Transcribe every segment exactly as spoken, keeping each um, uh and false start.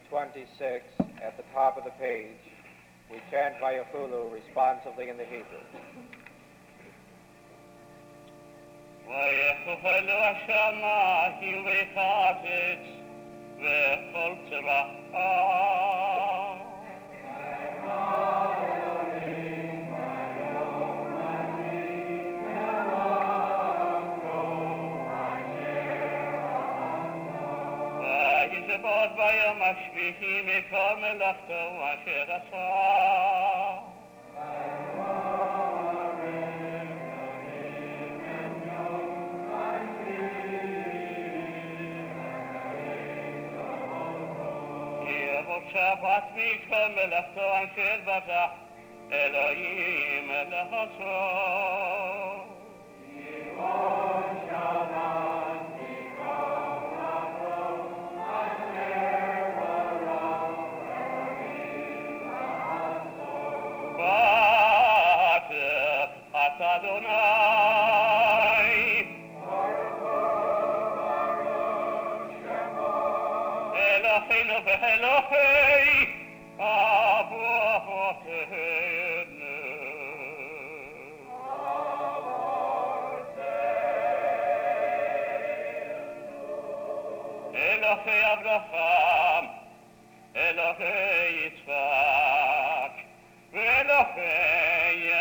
twenty-six, at the top of the page, we chant Vayafulu responsively in the Hebrew. ויחולו השמיים וחפץ וכל צבאה. וישבות ביום השביעי מכל מלאכתו אשר עשה. שבת מכל מלאכתו אשר בטח אלוהים לעשו. יבוא שבת מכל מלאכתו אשר בטח אלוהים לעשו. בטח את אדוני Eloheinu ve'Elohei Avotenu. Elohei Abraham, Elohei Yitzchak, ve'Elohei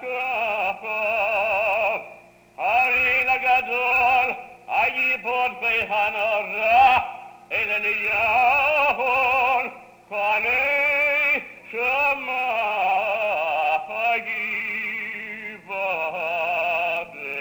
Yaakov, Hari Lagadol, Hayibod ve'Hanora, El Eliyahol, Khanei Shema Hagivade.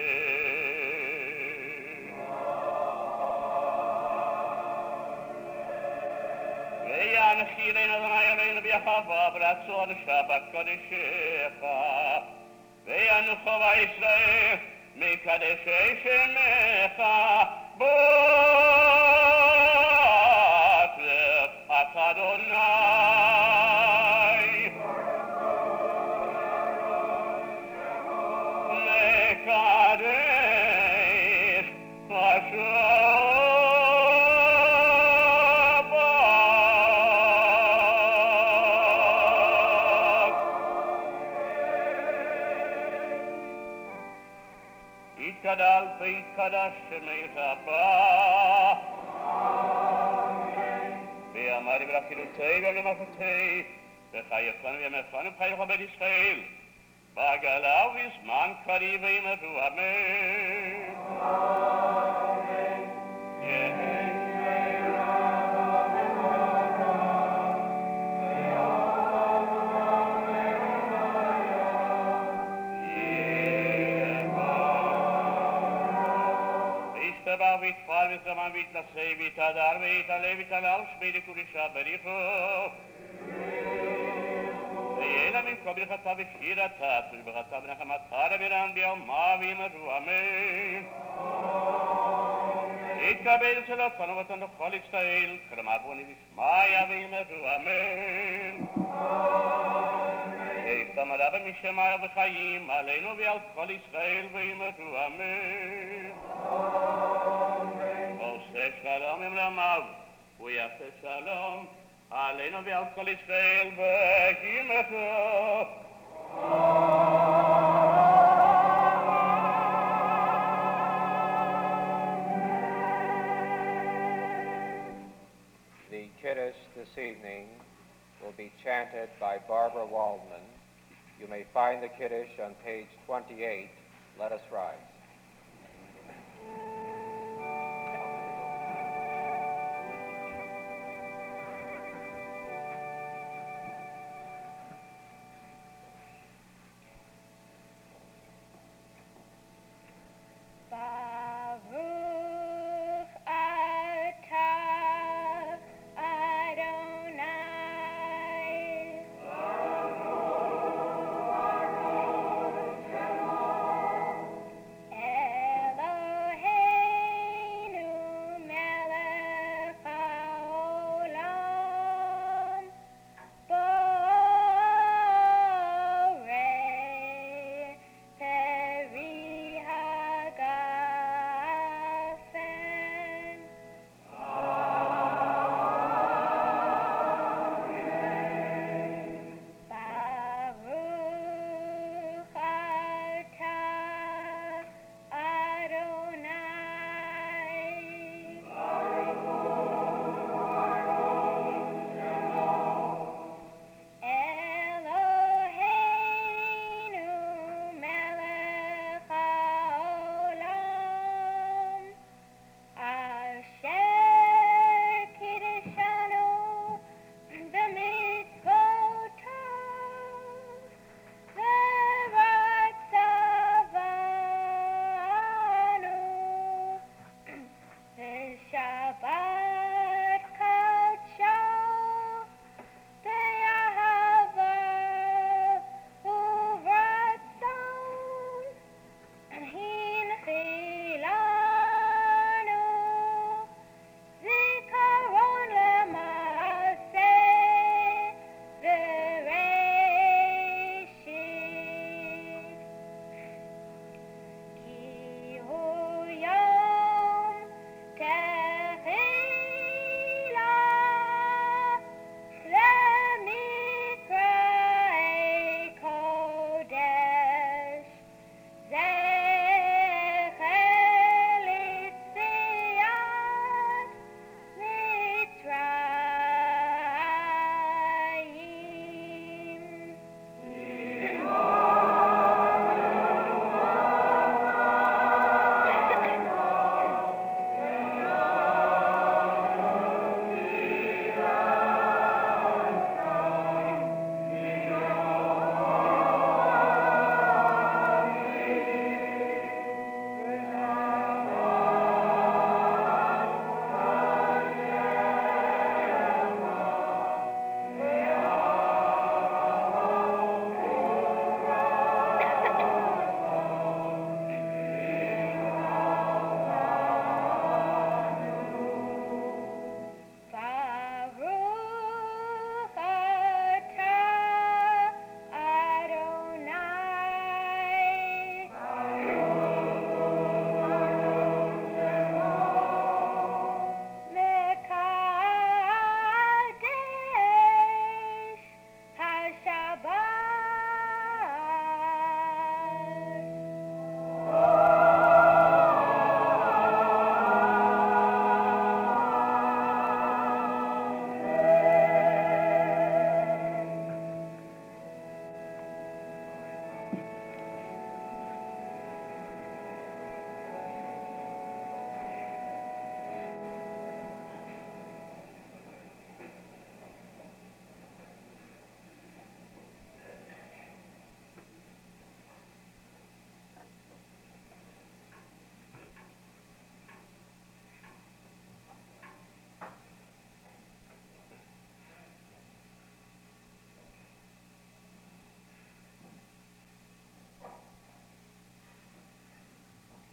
Ve'yanchi leinu Adonai Eloheinu b'yachava v'ratzo l'shabbat kodeshecha. Ve'yanucho v'Yisrael mikadeshei shemecha. Adonai Mekadesh Hashabbat Yitgadal v'yitkadash shemei Rabbah Amari b'rakilutei v'lemachotei v'chayefanu v'yamefanu v'chayecha b'et Yisrael b'agala v'zman kariv v'yimeru amen. V'yishtabach v'yitfal v'zaman v'yitlasei v'yitadar v'yitale v'yitalal shmei לקודשה בריחו ויהנה ממקום ברכתה ושירתה ולברכה ונחמתך לבירן ביומה וימרו אמן. יתקבל צלותנו ותנו כל ישראל כרמבוני ושמיה וימרו אמן. יפתמרה במשמיה וחיים עלינו ועל כל ישראל וימרו אמן. עושה שלום עם רמיו ויעשה שלום עלינו ועל כל ישראל וימרו. The Kiddush this evening will be chanted by Barbara Waldman. You may find the Kiddush on page twenty-eight. Let us rise.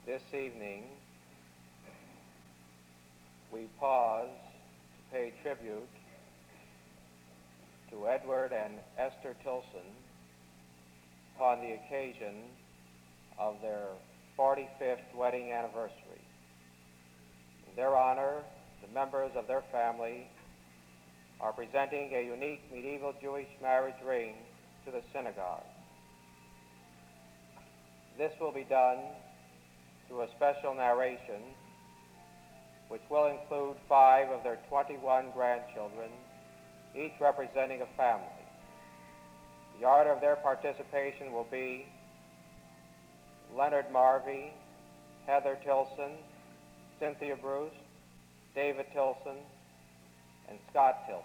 this evening we pause to pay tribute to Edward and Esther Tilson upon the occasion of their forty-fifth wedding anniversary. In their honor, the members of their family are presenting a unique medieval Jewish marriage ring to the synagogue. This will be done through a special narration which will include five of their twenty-one grandchildren, each representing a family. The order of their participation will be Leonard Marvey, Heather Tilson, Cynthia Bruce, David Tilson, and Scott Tilson.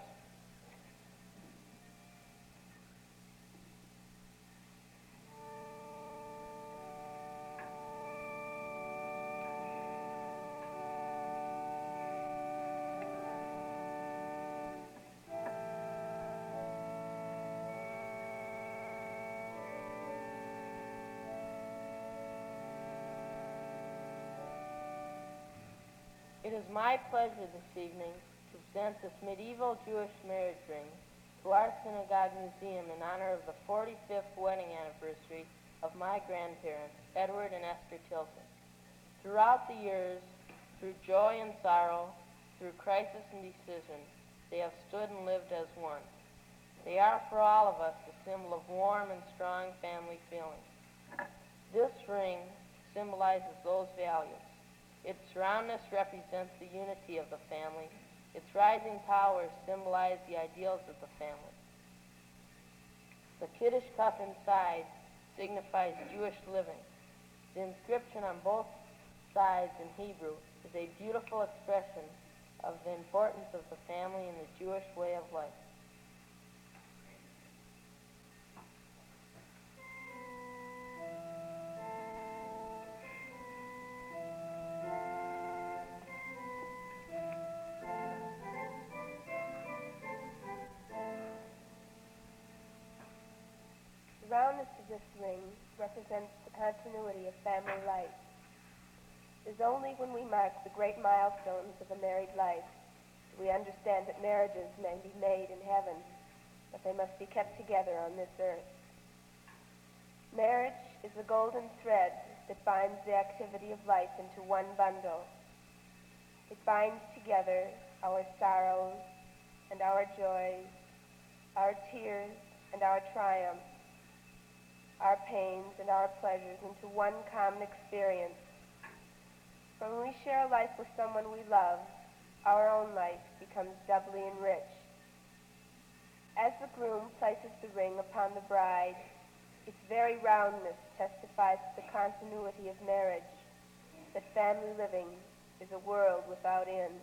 It is my pleasure this evening to present this medieval Jewish marriage ring to our synagogue museum in honor of the forty-fifth wedding anniversary of my grandparents, Edward and Esther Tilson. Throughout the years, through joy and sorrow, through crisis and decision, they have stood and lived as one. They are for all of us a symbol of warm and strong family feelings. This ring symbolizes those values. Its roundness represents the unity of the family. Its rising towers symbolize the ideals of the family. The Kiddush cup inside signifies Jewish living. The inscription on both sides in Hebrew is a beautiful expression of the importance of the family in the Jewish way of life. The roundness of this ring represents the continuity of family life. It is only when we mark the great milestones of a married life do we understand that marriages may be made in heaven, but they must be kept together on this earth. Marriage is the golden thread that binds the activity of life into one bundle. It binds together our sorrows and our joys, our tears and our triumphs, our pains and our pleasures into one common experience. For when we share life with someone we love, our own life becomes doubly enriched. As the groom places the ring upon the bride, its very roundness testifies to the continuity of marriage, that family living is a world without end.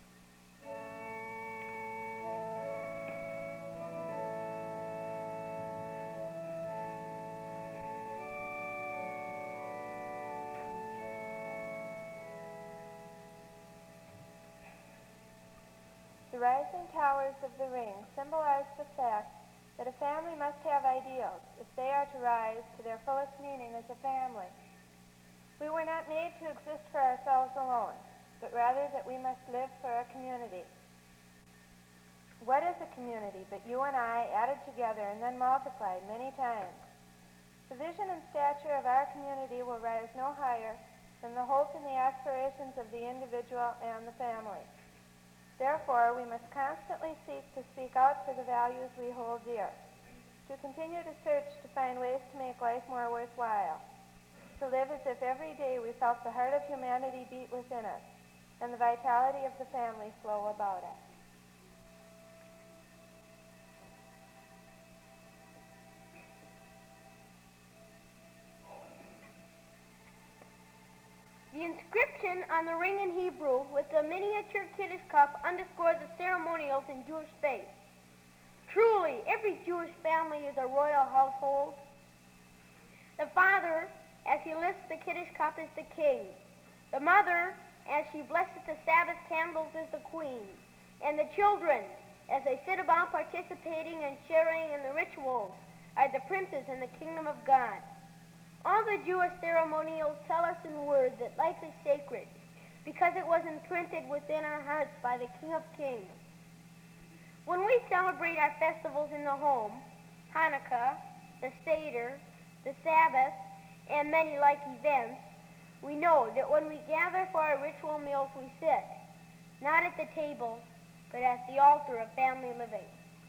The rising towers of the ring symbolize the fact that a family must have ideals if they are to rise to their fullest meaning as a family. We were not made to exist for ourselves alone, but rather that we must live for a community. What is a community but you and I added together and then multiplied many times? The vision and stature of our community will rise no higher than the hope and the aspirations of the individual and the family. Therefore, we must constantly seek to speak out for the values we hold dear, to continue to search to find ways to make life more worthwhile, to live as if every day we felt the heart of humanity beat within us and the vitality of the family flow about us. The inscription on the ring in Hebrew with the miniature Kiddush cup underscores the ceremonials in Jewish faith. Truly, every Jewish family is a royal household. The father, as he lifts the Kiddush cup, is the king. The mother, as she blesses the Sabbath candles, is the queen. And the children, as they sit about participating and sharing in the rituals, are the princes in the kingdom of God. All the Jewish ceremonials tell us in words that life is sacred because it was imprinted within our hearts by the King of Kings. When we celebrate our festivals in the home, Hanukkah, the Seder, the Sabbath, and many like events, we know that when we gather for our ritual meals, we sit, not at the table, but at the altar of family living.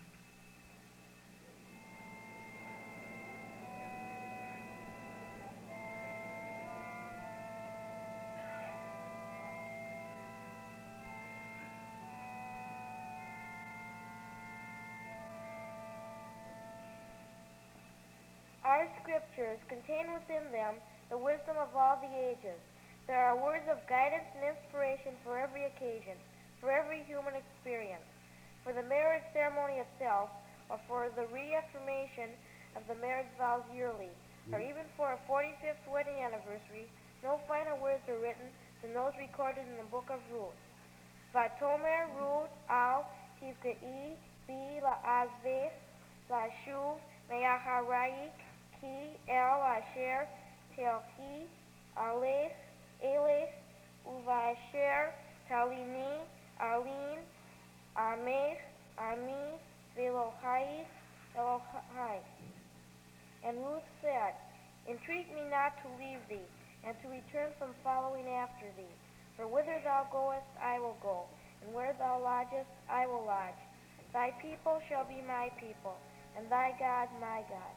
Our scriptures contain within them the wisdom of all the ages. There are words of guidance and inspiration for every occasion, for every human experience, for the marriage ceremony itself, or for the reaffirmation of the marriage vows yearly, or even for a forty-fifth wedding anniversary. No finer words are written than those recorded in the book of Ruth. Vatomer Ruth al tivkei bi la'azveh la'shuv me'aharayik ki el asher telchi alef elef uvasher talini alin amech ami velohai Elohai. And Ruth said, Entreat me not to leave thee, and to return from following after thee. For whither thou goest, I will go, and where thou lodgest, I will lodge. Thy people shall be my people, and thy God my God.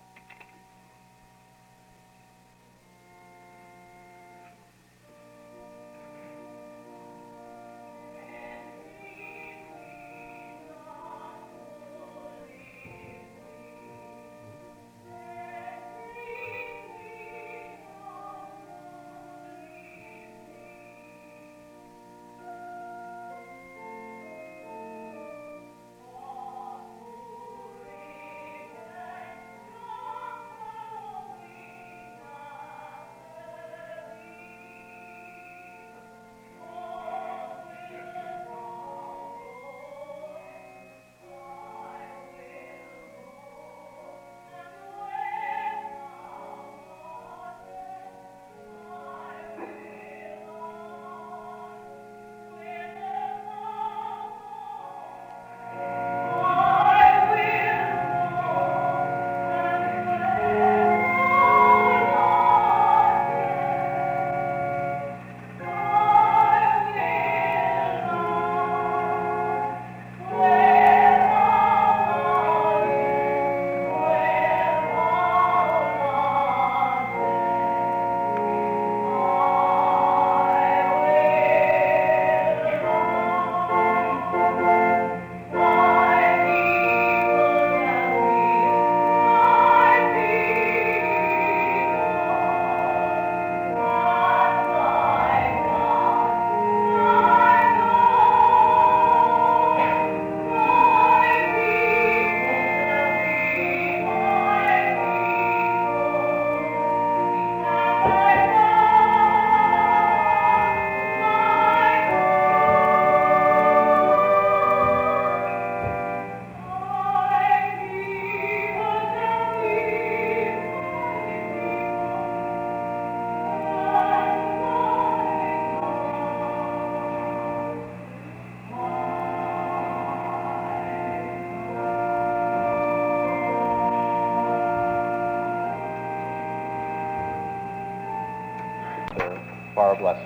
For our blessing.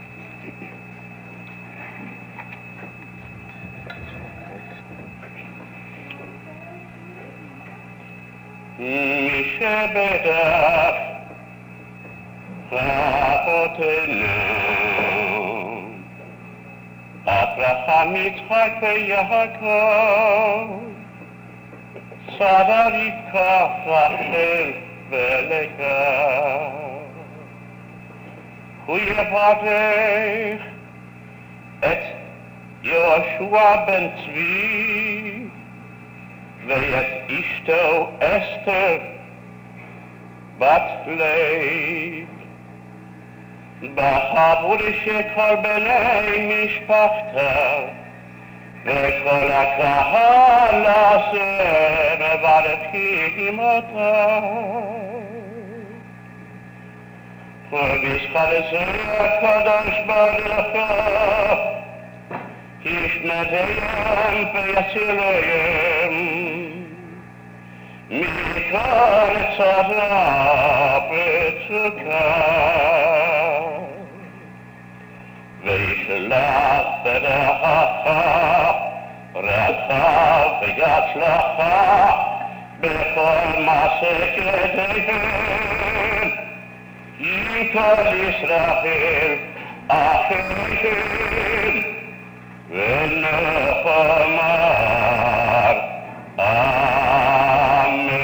משבטך לאבותינו, אברהם, יצחק ויעקב, שרה רבקה, רחל ולאה. הוא יברך את יהושע בן צבי ואת אשתו אסתר בת לייב, בחבור שכל בני משפחתה, וכל הקהל אשר מברכים אותה. Viszkalizőjek hadasbadlaka, ismerjem fejeszülőjem, mikor szarapöcöka. וישלח ברעך, רעך ויצלחה, בכל מעשה ידיהם, עם כל ישראל אחיהם, ונחמר אמן.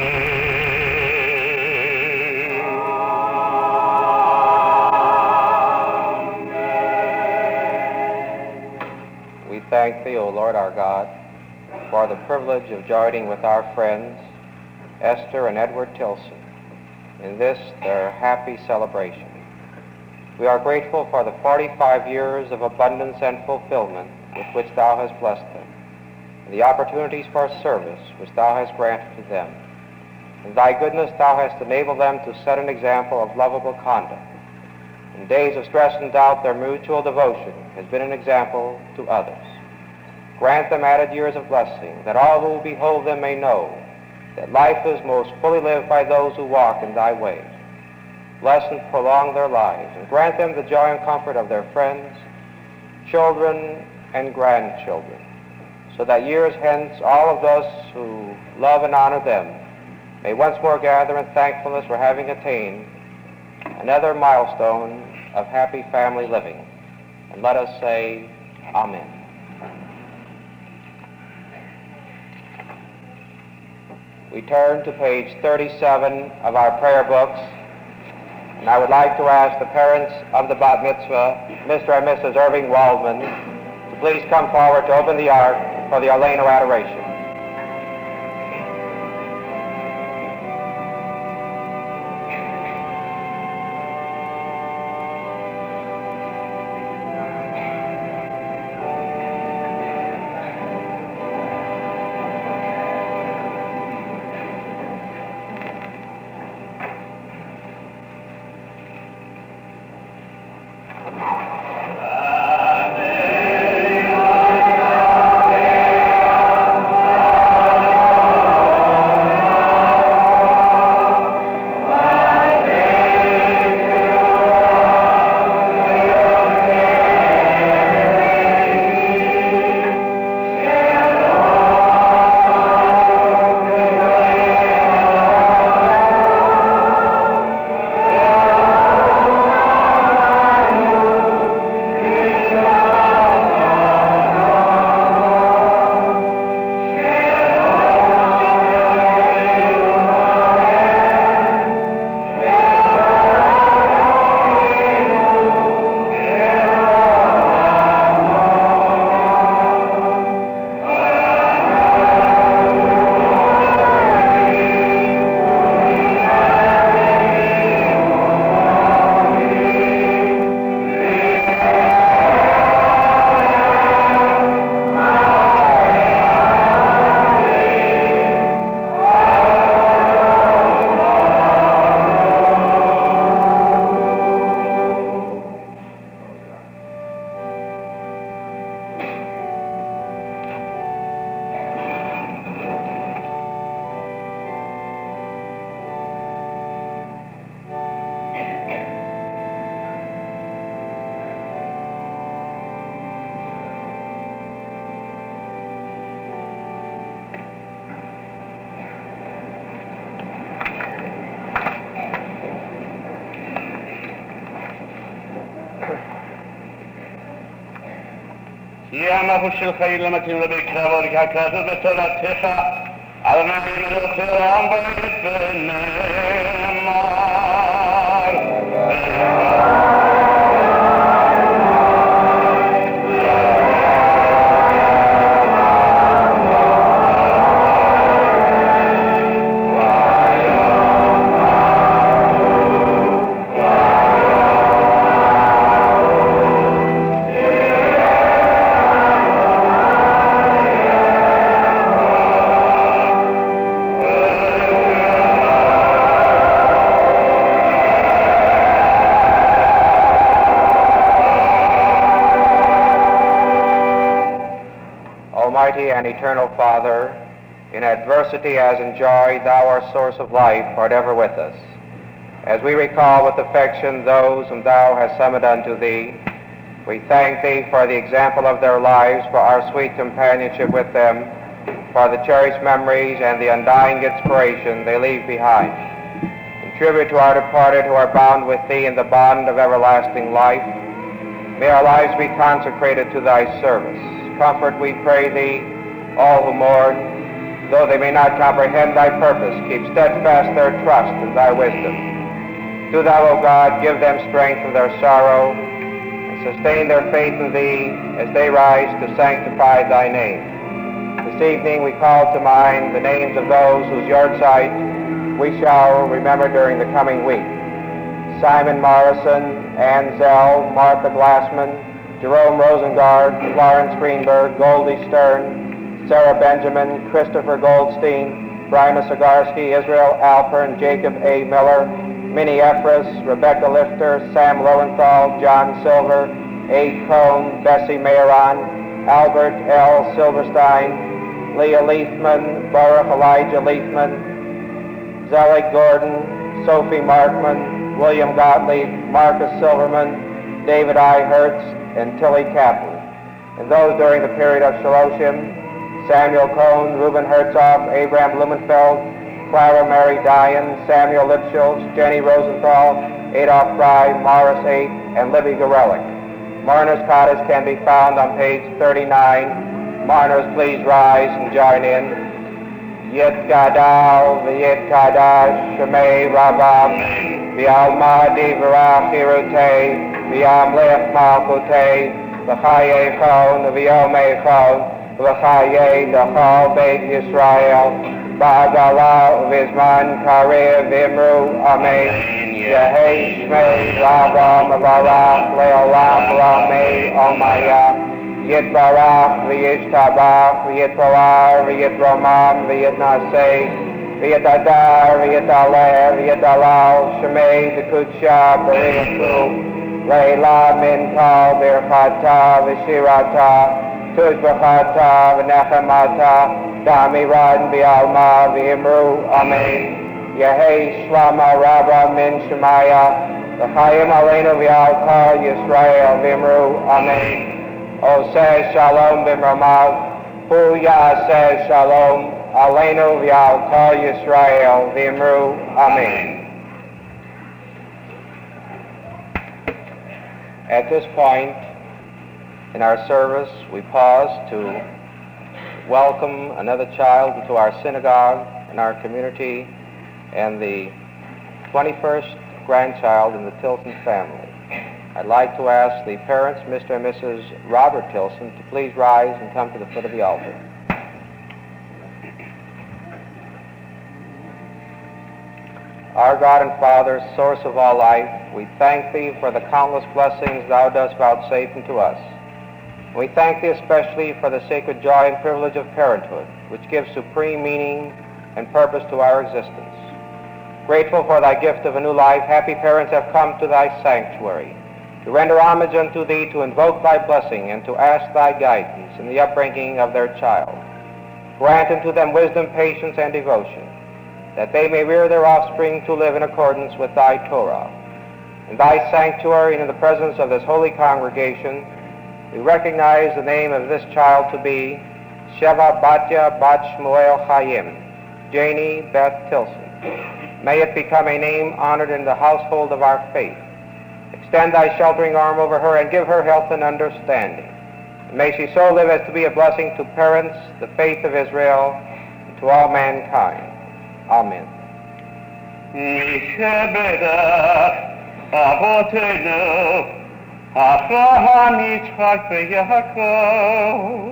We thank Thee, O Lord our God, for the privilege of joining with our friends, Esther and Edward Tilson, in this, their happy celebration. We are grateful for the forty-five years of abundance and fulfillment with which Thou hast blessed them, and the opportunities for service which Thou hast granted to them. In Thy goodness Thou hast enabled them to set an example of lovable conduct. In days of stress and doubt, their mutual devotion has been an example to others. Grant them added years of blessing, that all who behold them may know that life is most fully lived by those who walk in Thy ways. Bless and prolong their lives, and grant them the joy and comfort of their friends, children, and grandchildren, so that years hence all of us who love and honor them may once more gather in thankfulness for having attained another milestone of happy family living. And let us say, Amen. We turn to page thirty-seven of our prayer books, and I would like to ask the parents of the bat mitzvah, Mister and Missus Irving Waldman, to please come forward to open the ark for the Orleno adoration. ימה של חיל למתאים לבקרבות ככתוב בתורתך על נעים לתרם ונאמר and eternal Father, in adversity as in joy, thou, our source of life, art ever with us. As we recall with affection those whom thou hast summoned unto thee, we thank thee for the example of their lives, for our sweet companionship with them, for the cherished memories and the undying inspiration they leave behind. In tribute to our departed who are bound with thee in the bond of everlasting life, may our lives be consecrated to thy service. Comfort, we pray thee, all who mourn, though they may not comprehend thy purpose, keep steadfast their trust in thy wisdom. Do thou, O God, give them strength in their sorrow, and sustain their faith in thee as they rise to sanctify thy name. This evening we call to mind the names of those whose yahrzeit we shall remember during the coming week. Simon Morrison, Ann Zell, Martha Glassman, Jerome Rosengard, Florence Greenberg, Goldie Stern, Sarah Benjamin, Christopher Goldstein, Bryna Sigarski, Israel Alpern, Jacob A. Miller, Minnie Efris, Rebecca Lifter, Sam Lowenthal, John Silver, A. Cohn, Bessie Mayeron, Albert L. Silverstein, Leah Leafman, Baruch Elijah Leafman, Zelig Gordon, Sophie Markman, William Gottlieb, Marcus Silverman, David I. Hertz, and Tilly Kaplan. And those during the period of Shaloshim, Samuel Cohn, Reuben Herzog, Abraham Blumenfeld, Clara Mary Dian, Samuel Lipschultz, Jenny Rosenthal, Adolph Fry, Morris Eight, and Libby Gorelick. Mourners' cottage can be found on page thirty-nine. Mourners, please rise and join in. Yit Gadal, V'yit Kadash, Shemei Rabam, V'alma Divarach Hirute, V'yamlech Malchute, V'chaye Chon, V'yomei Chon, V'chaye Dachal Beit Yisrael, Ba'agala Vizman Karev Imru Amen. Yehei Shmei Rabam Barach Leolam Ramei Omaya. Yit Barach V'yit Tabach V'yit Polar V'yit Romam V'yit Nasei V'yit Adar V'yit Aleh V'yit Alal Shemei D'Kudsha B'Richu Leila Minkal Birchata V'Shirata Tuzbachata V'Nechemata Dami Ran Bialma V'Imru Amen. Yehei Shlama Rabba Min Shemaya V'Chayim Aleinu V'Alkal Yisrael V'Imru Amen. O says Shalom B'Mramav Hu Ya'aseh Shalom Aleinu V'Alkal Yisrael V'Imru Amen. At this point in our service, we pause to welcome another child into our synagogue and our community, and the twenty-first grandchild in the Tilson family. I'd like to ask the parents, Mister and Missus Robert Tilson, to please rise and come to the foot of the altar. Our God and Father, source of all life, we thank thee for the countless blessings thou dost vouchsafe unto us. We thank thee especially for the sacred joy and privilege of parenthood, which gives supreme meaning and purpose to our existence. Grateful for thy gift of a new life, happy parents have come to thy sanctuary to render homage unto thee, to invoke thy blessing, and to ask thy guidance in the upbringing of their child. Grant unto them wisdom, patience, and devotion, that they may rear their offspring to live in accordance with thy Torah. In thy sanctuary and in the presence of this holy congregation, we recognize the name of this child to be Sheva Batya Bat Shmuel Chaim, Janie Beth Tilson. May it become a name honored in the household of our faith. Extend thy sheltering arm over her and give her health and understanding. And may she so live as to be a blessing to parents, the faith of Israel, and to all mankind. Amen. Avraham, Yitzchak, veYaakov,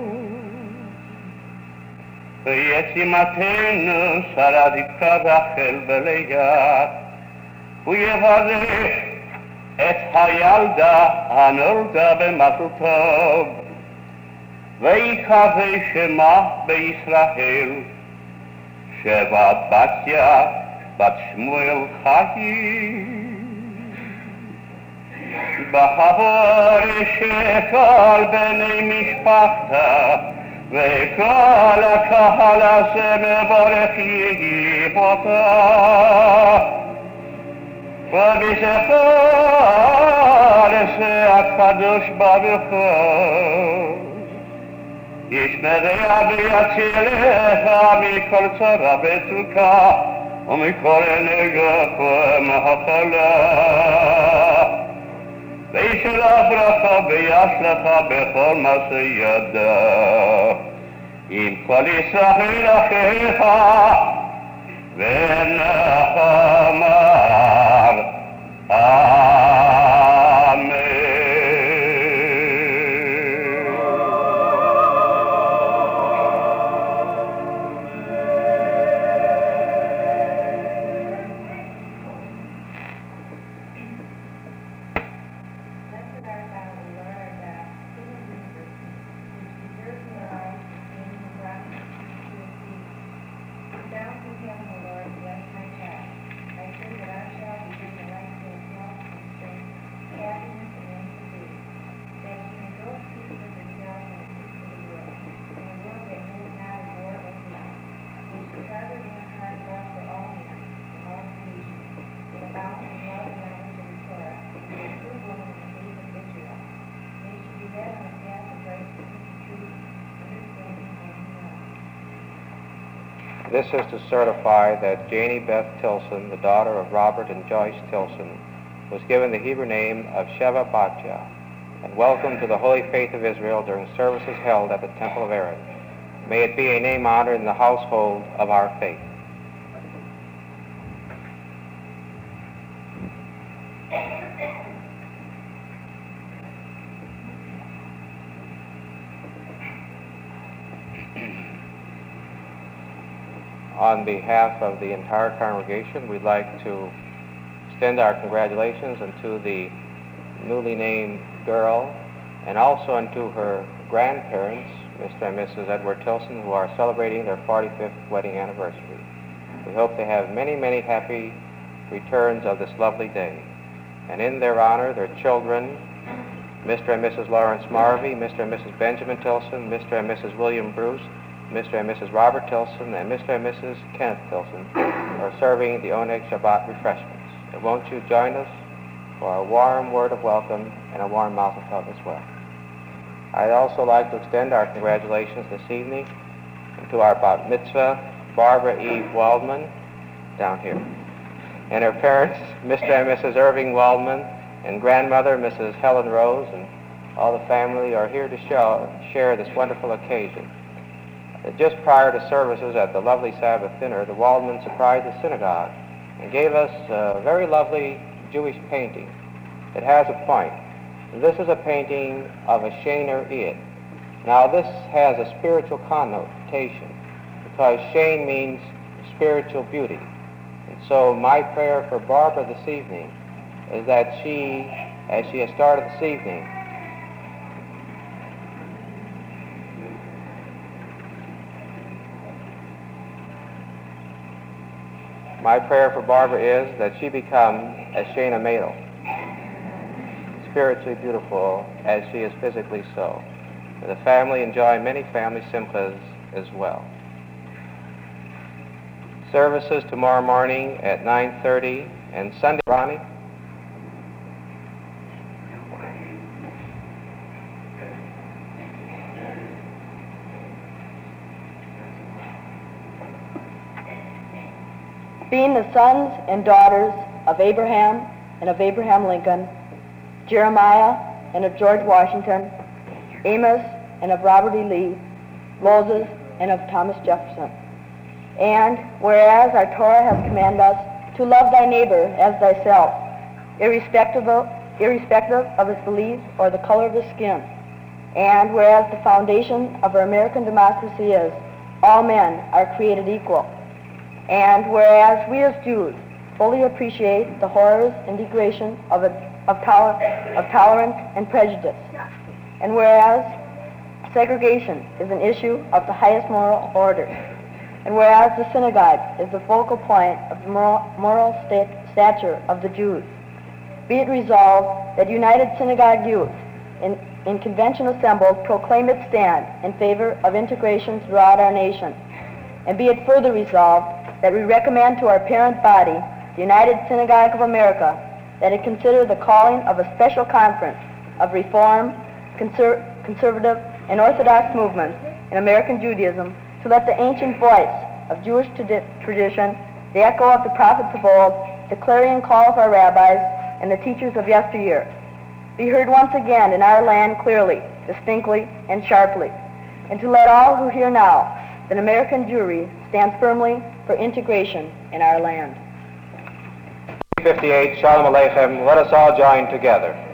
וישימתנו שרה רבקה רחל ולאה, ויברך את הילדה הנולדה במזל טוב, ויקרא שמה בישראל שבת בתיה בת שמואל חיים. בחבור שכל בני משפחתה וכל הקהל הזה מברך יהי אותה ובזכר זה הקדוש ברוך הוא ישמריה ויציליה מכל צרה ותוקה ומכל נגף ומחלה וישלח ברכה ויצלחה בכל מעשה ידה עם כל ישראל אחיך ונחמר אמן. This is to certify that Janie Beth Tilson, the daughter of Robert and Joyce Tilson, was given the Hebrew name of Sheva Batya and welcomed to the Holy Faith of Israel during services held at the Temple of Aaron. May it be a name honored in the household of our faith. On behalf of the entire congregation, we'd like to extend our congratulations unto the newly named girl and also unto her grandparents, Mister and Missus Edward Tilson, who are celebrating their forty-fifth wedding anniversary. We hope they have many, many happy returns of this lovely day. And in their honor, their children, Mister and Missus Lawrence Marvey, Mister and Missus Benjamin Tilson, Mister and Missus William Bruce, Mister and Missus Robert Tilson, and Mister and Missus Kenneth Tilson are serving the Oneg Shabbat refreshments. And won't you join us for a warm word of welcome and a warm mazel tov as well. I'd also like to extend our congratulations this evening to our bat mitzvah, Barbara Eve Waldman, down here, and her parents, Mister and Missus Irving Waldman, and grandmother, Missus Helen Rose, and all the family are here to show, share this wonderful occasion. Just prior to services at the lovely Sabbath dinner, the Waldmans surprised the synagogue and gave us a very lovely Jewish painting. It has a point. This is a painting of a Sheiner Id. Now this has a spiritual connotation because Shane means spiritual beauty. And so my prayer for Barbara this evening is that she, as she has started this evening, My prayer for Barbara is that she become as Shana Madel, spiritually beautiful as she is physically so. May the family enjoy many family simchas as well. Services tomorrow morning at nine thirty and Sunday, Ronnie? Being the sons and daughters of Abraham and of Abraham Lincoln, Jeremiah and of George Washington, Amos and of Robert E. Lee, Moses and of Thomas Jefferson. And whereas our Torah has commanded us to love thy neighbor as thyself, irrespective of, irrespective of his belief or the color of his skin, and whereas the foundation of our American democracy is all men are created equal, and whereas we as Jews fully appreciate the horrors and degradation of, a, of, toler, of tolerance and prejudice, and whereas segregation is an issue of the highest moral order, and whereas the synagogue is the focal point of the moral, moral state, stature of the Jews, be it resolved that United Synagogue Youth in, in convention assembled proclaim its stand in favor of integration throughout our nation. And be it further resolved that we recommend to our parent body, the United Synagogue of America, that it consider the calling of a special conference of Reform, conser- conservative, and Orthodox movements in American Judaism to let the ancient voice of Jewish tradi- tradition, the echo of the prophets of old, the clarion call of our rabbis, and the teachers of yesteryear, be heard once again in our land clearly, distinctly, and sharply, and to let all who hear now that American Jewry stands firmly for integration in our land. fifty-eight, Shalom Aleichem, let us all join together.